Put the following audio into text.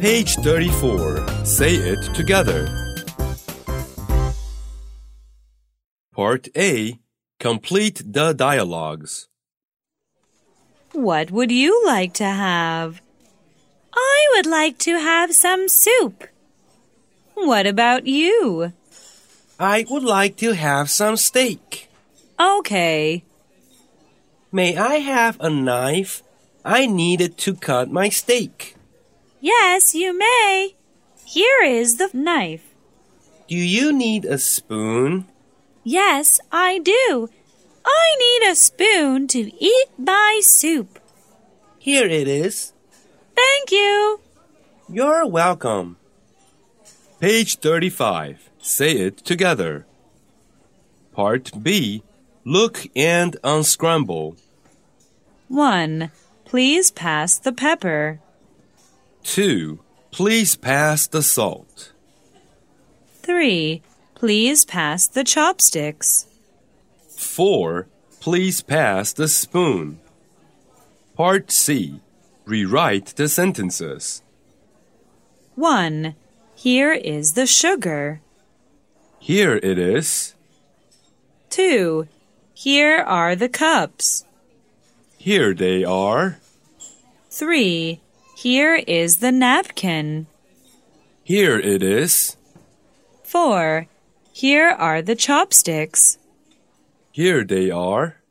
Page 34. Say it together. Part A. Complete the dialogues. What would you like to have? I would like to have some soup. What about you? I would like to have some steak. Okay. May I have a knife? I need it to cut my steak. Yes, you may. Here is the knife. Do you need a spoon? Yes, I do. I need a spoon to eat my soup. Here it is. Thank you. You're welcome. Page 35. Say it together. Part B. Look and unscramble. 1. Please pass the pepper. 2. Please pass the salt. 3. Please pass the chopsticks. 4. Please pass the spoon. Part C. Rewrite the sentences. 1. Here is the sugar. Here it is. 2. Here are the cups. Here they are. 3. Here is the napkin. Here it is. 4. Here are the chopsticks. Here they are.